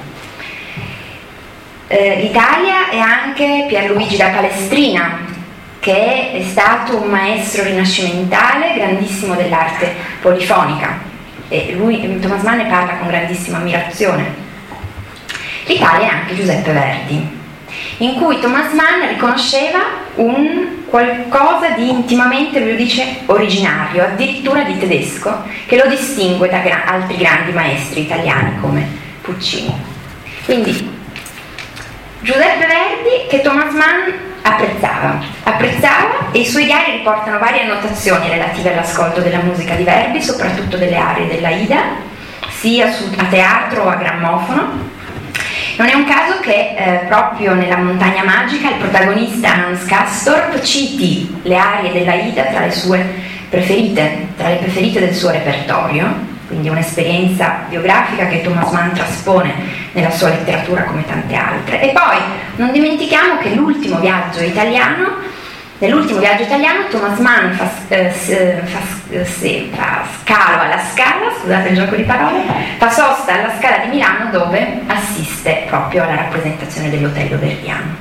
L'Italia è anche Pierluigi da Palestrina, che è stato un maestro rinascimentale grandissimo dell'arte polifonica, e lui, Thomas Mann, ne parla con grandissima ammirazione. L'Italia è anche Giuseppe Verdi, in cui Thomas Mann riconosceva un qualcosa di intimamente, lui dice, originario, addirittura di tedesco, che lo distingue da altri grandi maestri italiani come Puccini. Quindi Giuseppe Verdi, che Thomas Mann apprezzava, e i suoi diari riportano varie annotazioni relative all'ascolto della musica di Verdi, soprattutto delle arie dell'Aida, sia a teatro o a grammofono. Non è un caso che proprio nella Montagna Magica il protagonista Hans Castorp citi le arie dell'Aida tra le sue preferite, tra le preferite del suo repertorio, quindi un'esperienza biografica che Thomas Mann traspone nella sua letteratura come tante altre. E poi non dimentichiamo che nell'ultimo viaggio italiano Thomas Mann fa scalo alla Scala, scusate il gioco di parole, fa sosta alla Scala di Milano, dove assiste proprio alla rappresentazione dell'Otello verdiano.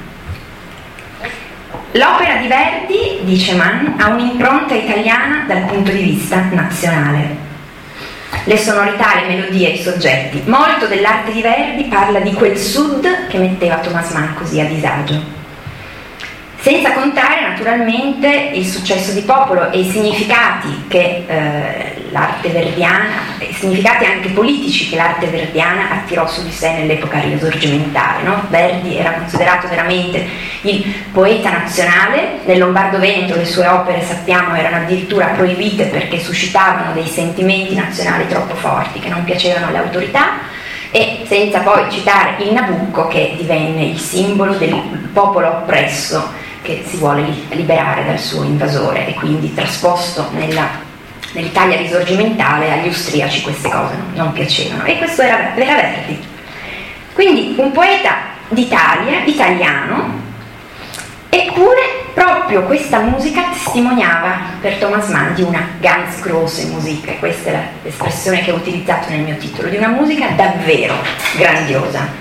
L'opera di Verdi, dice Mann, ha un'impronta italiana dal punto di vista nazionale. Le sonorità, le melodie, i soggetti. Molto dell'arte di Verdi parla di quel sud che metteva Thomas Mann così a disagio. Senza contare naturalmente il successo di popolo e i significati che l'arte verdiana, i significati anche politici che l'arte verdiana attirò su di sé nell'epoca risorgimentale, no? Verdi era considerato veramente il poeta nazionale. Nel Lombardo-Veneto le sue opere, sappiamo, erano addirittura proibite perché suscitavano dei sentimenti nazionali troppo forti che non piacevano alle autorità, e senza poi citare il Nabucco, che divenne il simbolo del popolo oppresso che si vuole liberare dal suo invasore, e quindi trasposto nell'Italia risorgimentale agli austriaci queste cose non piacevano, e questo era Verdi. Quindi un poeta d'Italia, italiano, eppure proprio questa musica testimoniava per Thomas Mann di una ganz große Musik, questa è l'espressione che ho utilizzato nel mio titolo, di una musica davvero grandiosa.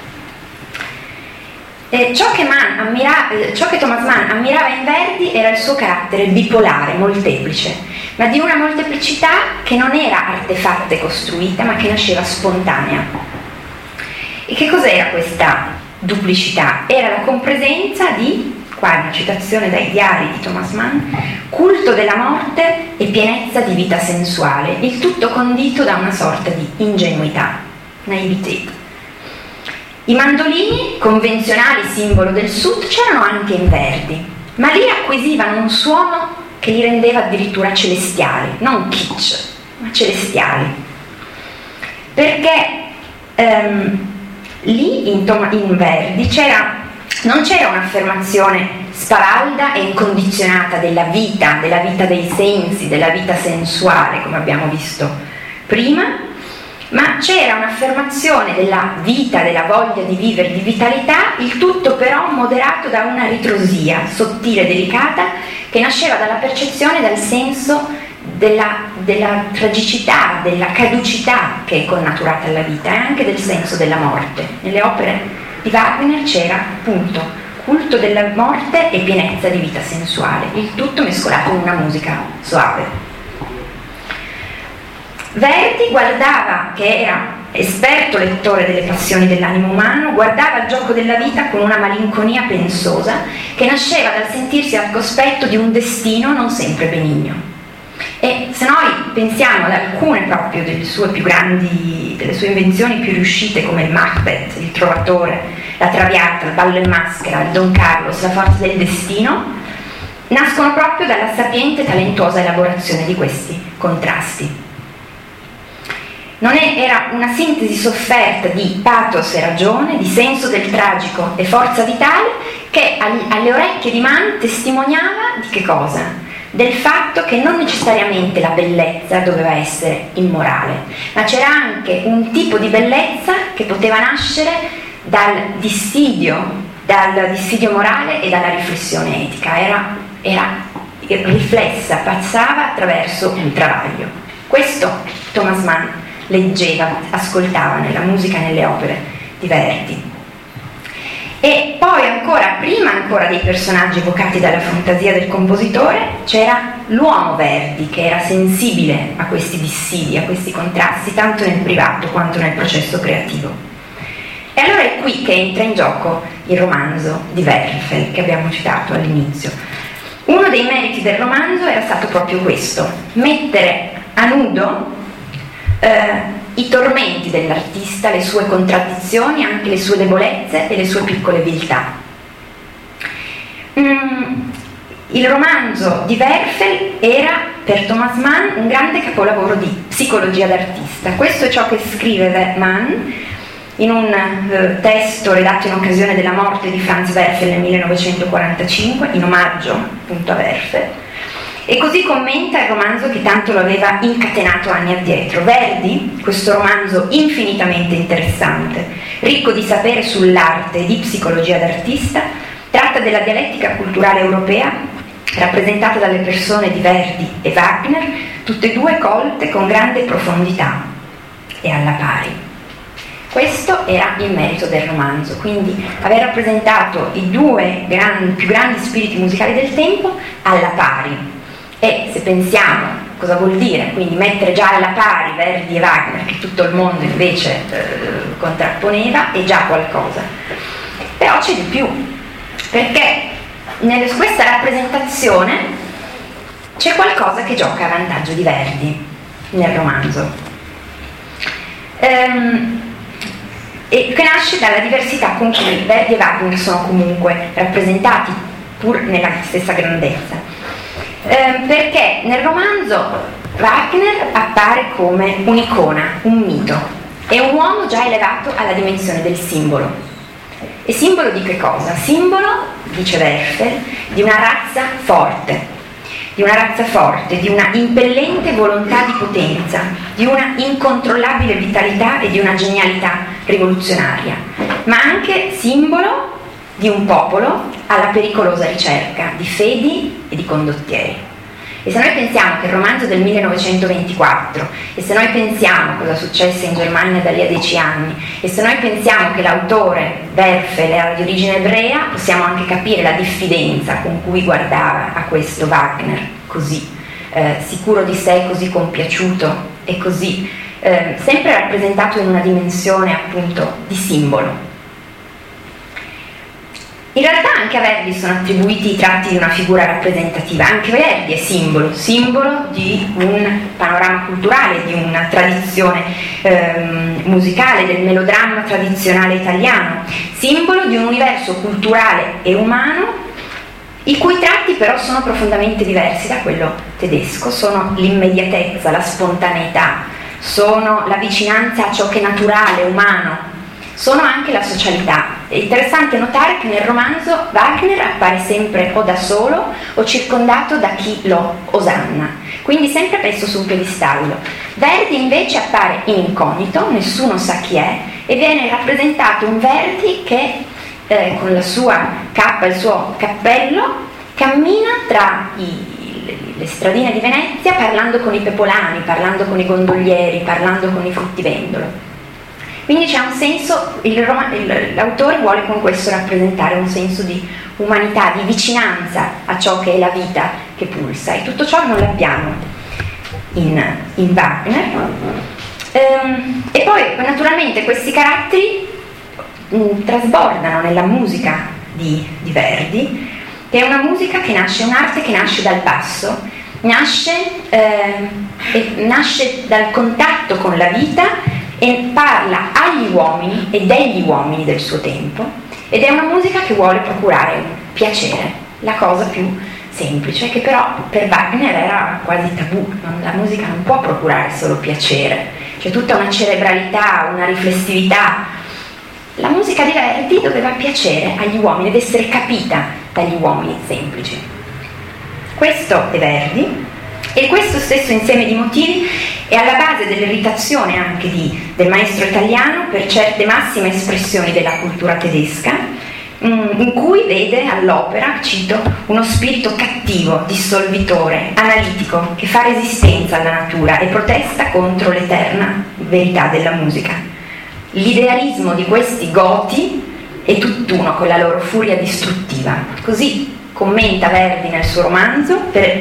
Ciò che Thomas Mann ammirava in Verdi era il suo carattere bipolare, molteplice, ma di una molteplicità che non era artefatta e costruita, ma che nasceva spontanea. E che cos'era questa duplicità? Era la compresenza di, qua è una citazione dai diari di Thomas Mann, culto della morte e pienezza di vita sensuale, il tutto condito da una sorta di ingenuità, naivete. I mandolini, convenzionali simbolo del sud, c'erano anche in Verdi, ma lì acquisivano un suono che li rendeva addirittura celestiali, non kitsch, ma celestiali. perché lì in Verdi non c'era un'affermazione spavalda e incondizionata della vita dei sensi, della vita sensuale, come abbiamo visto prima, ma c'era un'affermazione della vita, della voglia di vivere, di vitalità, il tutto però moderato da una ritrosia sottile e delicata che nasceva dalla percezione, dal senso della tragicità, della caducità che è connaturata alla vita e anche del senso della morte. Nelle opere di Wagner c'era appunto culto della morte e pienezza di vita sensuale, il tutto mescolato in una musica soave. Verdi guardava, che era esperto lettore delle passioni dell'animo umano, guardava il gioco della vita con una malinconia pensosa che nasceva dal sentirsi al cospetto di un destino non sempre benigno. E se noi pensiamo ad alcune proprio delle sue invenzioni più riuscite, come il Macbeth, il Trovatore, la Traviata, il Ballo in maschera, il Don Carlos, la forza del destino, nascono proprio dalla sapiente e talentuosa elaborazione di questi contrasti. Era una sintesi sofferta di pathos e ragione, di senso del tragico e forza vitale, che alle orecchie di Mann testimoniava di che cosa? Del fatto che non necessariamente la bellezza doveva essere immorale, ma c'era anche un tipo di bellezza che poteva nascere dal dissidio morale e dalla riflessione etica, era riflessa, passava attraverso un travaglio. Questo Thomas Mann leggeva, ascoltava nella musica e nelle opere di Verdi. E poi prima ancora dei personaggi evocati dalla fantasia del compositore, c'era l'uomo Verdi, che era sensibile a questi dissidi, a questi contrasti, tanto nel privato quanto nel processo creativo. E allora è qui che entra in gioco il romanzo di Werfel, che abbiamo citato all'inizio. Uno dei meriti del romanzo era stato proprio questo: mettere a nudo i tormenti dell'artista, le sue contraddizioni, anche le sue debolezze e le sue piccole viltà. Il romanzo di Werfel era per Thomas Mann un grande capolavoro di psicologia d'artista. Questo è ciò che scrive Mann in un testo redatto in occasione della morte di Franz Werfel nel 1945, in omaggio appunto a Werfel. E così commenta il romanzo che tanto lo aveva incatenato anni addietro. Verdi, questo romanzo infinitamente interessante, ricco di sapere sull'arte e di psicologia d'artista, tratta della dialettica culturale europea rappresentata dalle persone di Verdi e Wagner, tutte e due colte con grande profondità e alla pari. Questo era il merito del romanzo, quindi aver rappresentato i due più grandi spiriti musicali del tempo alla pari. E se pensiamo cosa vuol dire, quindi mettere già alla pari Verdi e Wagner, che tutto il mondo invece contrapponeva, è già qualcosa. Però c'è di più, perché su questa rappresentazione c'è qualcosa che gioca a vantaggio di Verdi nel romanzo, e che nasce dalla diversità con cui Verdi e Wagner sono comunque rappresentati, pur nella stessa grandezza. Perché nel romanzo Wagner appare come un'icona, un mito, è un uomo già elevato alla dimensione del simbolo. E simbolo di che cosa? Simbolo, dice Werfel, di una razza forte, di una impellente volontà di potenza, di una incontrollabile vitalità e di una genialità rivoluzionaria, ma anche simbolo di un popolo alla pericolosa ricerca di fedi e di condottieri. E se noi pensiamo che il romanzo del 1924, e se noi pensiamo cosa successe in Germania da lì a 10 anni, e se noi pensiamo che l'autore Werfel era di origine ebrea, possiamo anche capire la diffidenza con cui guardava a questo Wagner, così sicuro di sé, così compiaciuto e così sempre rappresentato in una dimensione appunto di simbolo. In realtà anche a Verdi sono attribuiti i tratti di una figura rappresentativa, anche Verdi è simbolo di un panorama culturale, di una tradizione musicale, del melodramma tradizionale italiano, simbolo di un universo culturale e umano i cui tratti però sono profondamente diversi da quello tedesco, sono l'immediatezza, la spontaneità, sono la vicinanza a ciò che è naturale, umano, sono anche la socialità. È interessante notare che nel romanzo Wagner appare sempre o da solo o circondato da chi lo osanna, quindi sempre messo su un piedistallo. Verdi invece appare in incognito, nessuno sa chi è, e viene rappresentato un Verdi che con la sua cappa e il suo cappello cammina tra le stradine di Venezia parlando con i pepolani, parlando con i gondolieri, parlando con i fruttivendolo. Quindi c'è un senso, l'autore vuole con questo rappresentare un senso di umanità, di vicinanza a ciò che è la vita che pulsa, e tutto ciò non l'abbiamo in Wagner. E poi naturalmente questi caratteri trasbordano nella musica di Verdi, che è una musica che nasce, un'arte che nasce dal basso, nasce dal contatto con la vita e parla agli uomini e degli uomini del suo tempo, ed è una musica che vuole procurare piacere, la cosa più semplice, che però per Wagner era quasi tabù. La musica non può procurare solo piacere, c'è tutta una cerebralità, una riflessività. La musica di Verdi doveva piacere agli uomini ed essere capita dagli uomini semplici. Questo è Verdi, e questo stesso insieme di motivi è alla base dell'irritazione anche del maestro italiano per certe massime espressioni della cultura tedesca, in cui vede all'opera, cito, uno spirito cattivo, dissolvitore, analitico, che fa resistenza alla natura e protesta contro l'eterna verità della musica. L'idealismo di questi goti è tutt'uno con la loro furia distruttiva. Così commenta Verdi nel suo romanzo,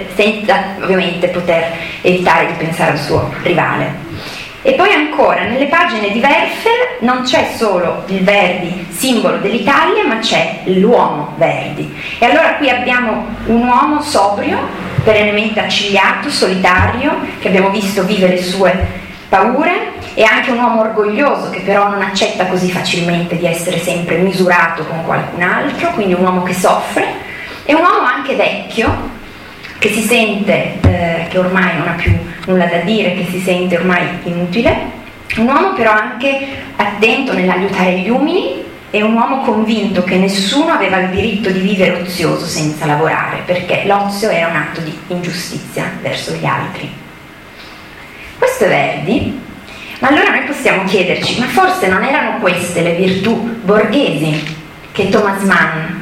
senza ovviamente poter evitare di pensare al suo rivale. E poi ancora, nelle pagine di Werfer non c'è solo il Verdi simbolo dell'Italia, ma c'è l'uomo Verdi. E allora qui abbiamo un uomo sobrio, perennemente accigliato, solitario, che abbiamo visto vivere le sue paure, e anche un uomo orgoglioso che però non accetta così facilmente di essere sempre misurato con qualcun altro, quindi un uomo che soffre. È un uomo anche vecchio, che si sente che ormai non ha più nulla da dire, che si sente ormai inutile, un uomo però anche attento nell'aiutare gli uomini, e un uomo convinto che nessuno aveva il diritto di vivere ozioso senza lavorare, perché l'ozio era un atto di ingiustizia verso gli altri. Questo è Verdi, ma allora noi possiamo chiederci, ma forse non erano queste le virtù borghesi che Thomas Mann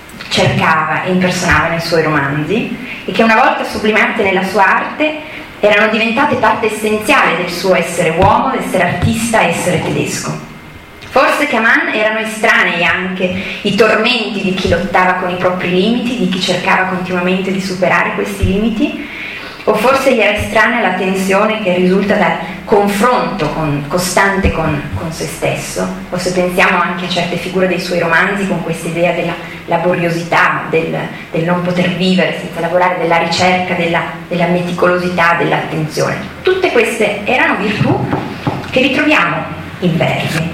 cercava e impersonava nei suoi romanzi, e che una volta sublimate nella sua arte erano diventate parte essenziale del suo essere uomo, essere artista, essere tedesco. Forse che a Mann erano estranei anche i tormenti di chi lottava con i propri limiti, di chi cercava continuamente di superare questi limiti, o forse gli era estranea la tensione che risulta dal confronto costante con se stesso, o se pensiamo anche a certe figure dei suoi romanzi con questa idea della laboriosità, del non poter vivere senza lavorare, della ricerca, della meticolosità, dell'attenzione. Tutte queste erano virtù che ritroviamo in Verdi.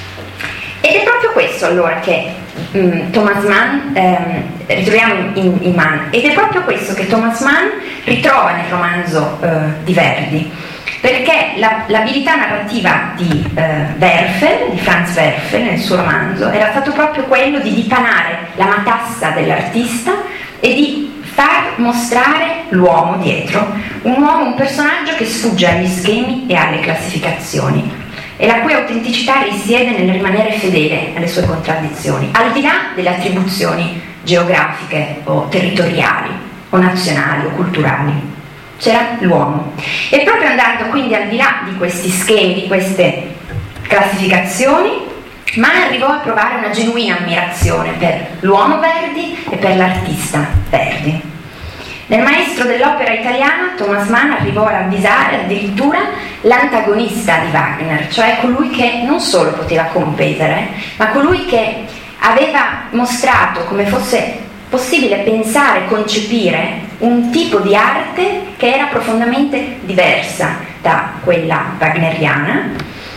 Ed è proprio questo allora che Thomas Mann ritroviamo in Mann, ed è proprio questo che Thomas Mann ritrova nel romanzo di Verdi, perché l'abilità narrativa di Werfel, di Franz Werfel, nel suo romanzo era stato proprio quello di dipanare la matassa dell'artista e di far mostrare l'uomo dietro, un personaggio che sfugge agli schemi e alle classificazioni, e la cui autenticità risiede nel rimanere fedele alle sue contraddizioni, al di là delle attribuzioni geografiche o territoriali o nazionali o culturali. C'era l'uomo, e proprio andando quindi al di là di questi schemi, di queste classificazioni, Mann arrivò a provare una genuina ammirazione per l'uomo Verdi e per l'artista Verdi. Nel Maestro dell'opera italiana Thomas Mann arrivò a ravvisare addirittura l'antagonista di Wagner, cioè colui che non solo poteva competere, ma colui che aveva mostrato come fosse possibile pensare e concepire un tipo di arte che era profondamente diversa da quella wagneriana,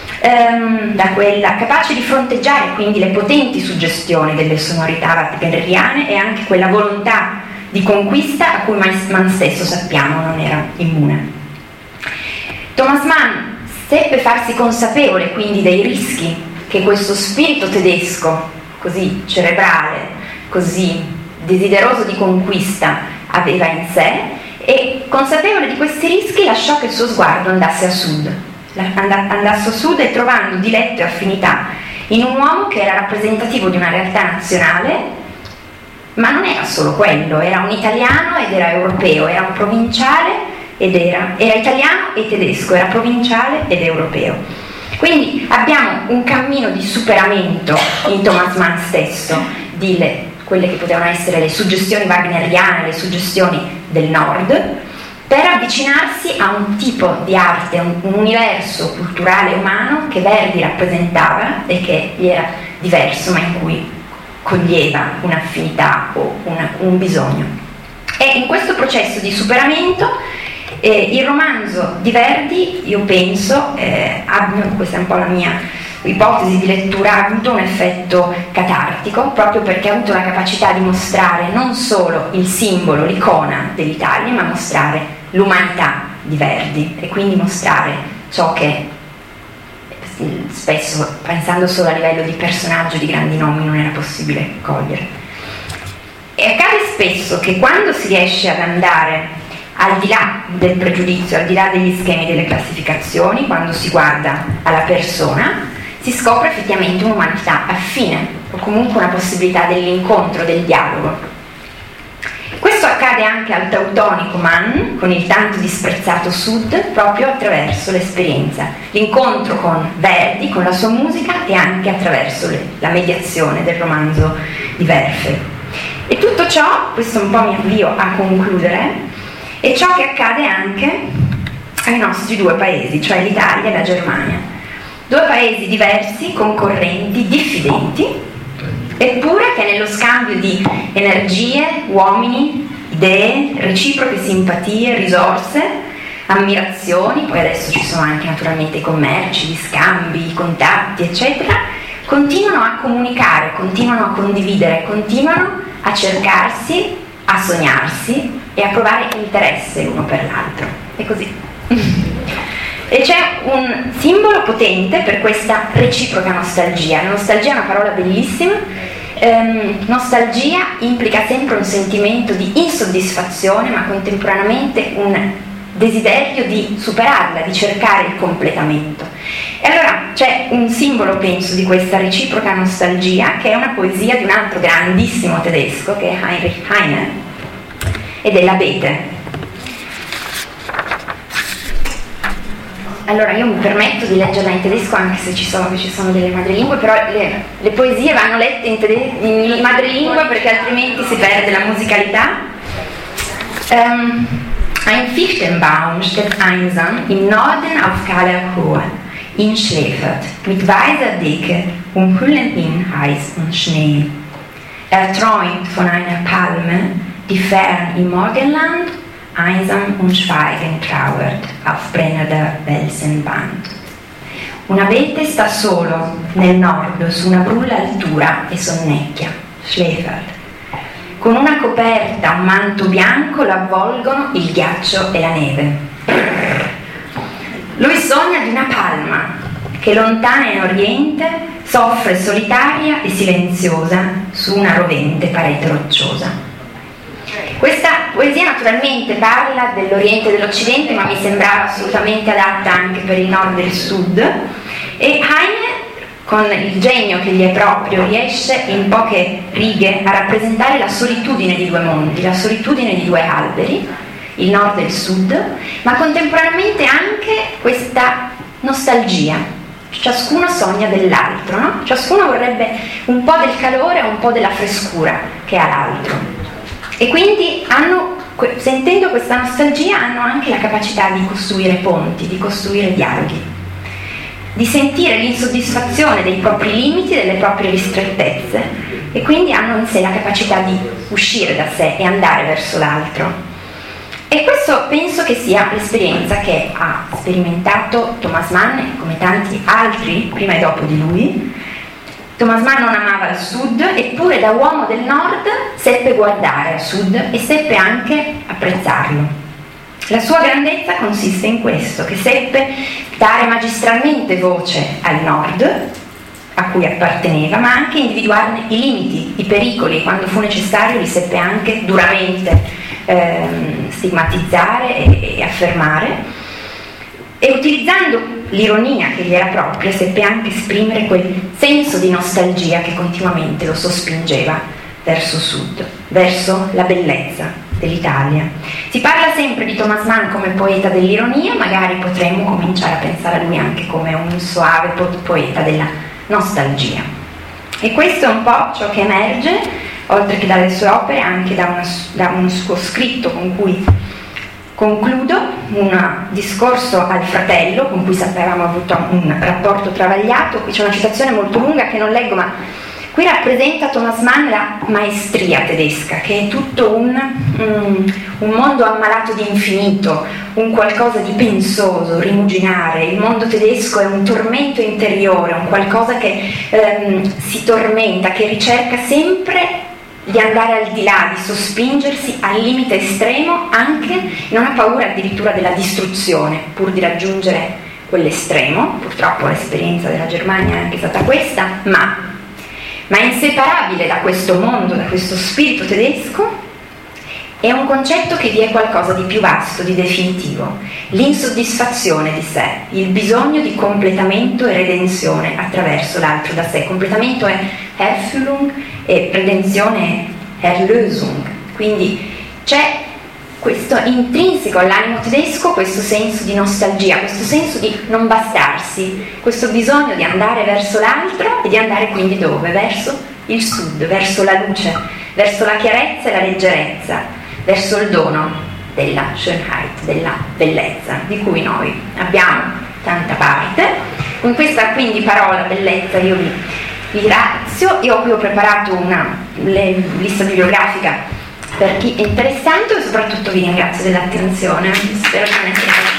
da quella capace di fronteggiare quindi le potenti suggestioni delle sonorità wagneriane e anche quella volontà di conquista a cui Mann stesso, sappiamo, non era immune. Thomas Mann seppe farsi consapevole quindi dei rischi che questo spirito tedesco, così cerebrale, così desideroso di conquista, aveva in sé, e consapevole di questi rischi lasciò che il suo sguardo andasse a sud, e trovando diletto e affinità in un uomo che era rappresentativo di una realtà nazionale, ma non era solo quello, era un italiano ed era europeo, era un provinciale ed era italiano e tedesco, era provinciale ed europeo. Quindi abbiamo un cammino di superamento in Thomas Mann stesso di quelle che potevano essere le suggestioni wagneriane, le suggestioni del nord, per avvicinarsi a un tipo di arte, un universo culturale umano che Verdi rappresentava e che gli era diverso, ma in cui coglieva un'affinità o un bisogno. E in questo processo di superamento il romanzo di Verdi, io penso, questa è un po' la mia ipotesi di lettura, ha avuto un effetto catartico, proprio perché ha avuto la capacità di mostrare non solo il simbolo, l'icona dell'Italia, ma mostrare l'umanità di Verdi, e quindi mostrare ciò che spesso, pensando solo a livello di personaggio, di grandi nomi, non era possibile cogliere. E accade spesso che quando si riesce ad andare al di là del pregiudizio, al di là degli schemi delle classificazioni, quando si guarda alla persona, si scopre effettivamente un'umanità affine, o comunque una possibilità dell'incontro, del dialogo. Questo accade anche al teutonico Mann, con il tanto disprezzato Sud, proprio attraverso l'esperienza, l'incontro con Verdi, con la sua musica, e anche attraverso la mediazione del romanzo di Werfel. E tutto ciò, questo un po' mi avvio a concludere, è ciò che accade anche ai nostri due paesi, cioè l'Italia e la Germania. Due paesi diversi, concorrenti, diffidenti, eppure che nello scambio di energie, uomini, idee, reciproche simpatie, risorse, ammirazioni, poi adesso ci sono anche naturalmente i commerci, gli scambi, i contatti, eccetera, continuano a comunicare, continuano a condividere, continuano a cercarsi, a sognarsi e a provare interesse l'uno per l'altro. È così. E c'è un simbolo potente per questa reciproca nostalgia. La nostalgia è una parola bellissima. Nostalgia implica sempre un sentimento di insoddisfazione, ma contemporaneamente un desiderio di superarla, di cercare il completamento. E allora c'è un simbolo, penso, di questa reciproca nostalgia, che è una poesia di un altro grandissimo tedesco, che è Heinrich Heine, e dell'Abete. Allora io mi permetto di leggerla in tedesco, anche se ci sono delle madrelingue, però le poesie vanno lette in madrelingua, perché altrimenti si perde la musicalità. Ein Fichtenbaum steht einsam im Norden auf kahler Höhe, ihn schläfert, mit weißer Decke umhüllen ihn Eis und Schnee. Träumt von einer Palme, die fern im Morgenland einsam und schweigend trauert auf brennender Felsenwand. Un abete sta solo nel nord su una brulla altura e sonnecchia, schläfert. Con una coperta, un manto bianco lo avvolgono il ghiaccio e la neve. Lui sogna di una palma che lontana in oriente soffre solitaria e silenziosa su una rovente parete rocciosa. Questa poesia naturalmente parla dell'Oriente e dell'Occidente, ma mi sembrava assolutamente adatta anche per il Nord e il Sud, e Heine, con il genio che gli è proprio, riesce in poche righe a rappresentare la solitudine di due mondi, la solitudine di due alberi, il Nord e il Sud, ma contemporaneamente anche questa nostalgia. Ciascuno sogna dell'altro, no? Ciascuno vorrebbe un po' del calore o un po' della frescura che ha l'altro. E quindi sentendo questa nostalgia, hanno anche la capacità di costruire ponti, di costruire dialoghi, di sentire l'insoddisfazione dei propri limiti, delle proprie ristrettezze, e quindi hanno in sé la capacità di uscire da sé e andare verso l'altro. E questo penso che sia l'esperienza che ha sperimentato Thomas Mann, come tanti altri prima e dopo di lui. Thomas Mann non amava il Sud, eppure da uomo del Nord seppe guardare al Sud e seppe anche apprezzarlo. La sua grandezza consiste in questo, che seppe dare magistralmente voce al nord, a cui apparteneva, ma anche individuarne i limiti, i pericoli, e quando fu necessario li seppe anche duramente stigmatizzare e affermare, e utilizzando l'ironia che gli era propria seppe anche esprimere quel senso di nostalgia che continuamente lo sospingeva verso sud, verso la bellezza dell'Italia. Si parla sempre di Thomas Mann come poeta dell'ironia, magari potremmo cominciare a pensare a lui anche come un soave poeta della nostalgia. E questo è un po' ciò che emerge, oltre che dalle sue opere, anche da un suo scritto con cui concludo, un discorso al fratello con cui sapevamo avuto un rapporto travagliato. Qui c'è una citazione molto lunga che non leggo, ma qui rappresenta Thomas Mann la maestria tedesca, che è tutto un mondo ammalato di infinito, un qualcosa di pensoso, rimuginare. Il mondo tedesco è un tormento interiore, un qualcosa che si tormenta, che ricerca sempre di andare al di là, di sospingersi al limite estremo, anche non ha paura addirittura della distruzione, pur di raggiungere quell'estremo. Purtroppo l'esperienza della Germania è anche stata questa, ma inseparabile da questo mondo, da questo spirito tedesco, è un concetto che vi è qualcosa di più vasto, di definitivo, l'insoddisfazione di sé, il bisogno di completamento e redenzione attraverso l'altro da sé. Completamento è Erfüllung e redenzione è Erlösung. Quindi c'è questo intrinseco all'animo tedesco, questo senso di nostalgia, questo senso di non bastarsi, questo bisogno di andare verso l'altro e di andare quindi dove? Verso il sud, verso la luce, verso la chiarezza e la leggerezza, verso il dono della Schönheit, della bellezza, di cui noi abbiamo tanta parte. Con questa quindi parola bellezza io vi ringrazio. Io qui ho preparato una lista bibliografica per chi è interessato e soprattutto vi ringrazio dell'attenzione. Spero che ne sia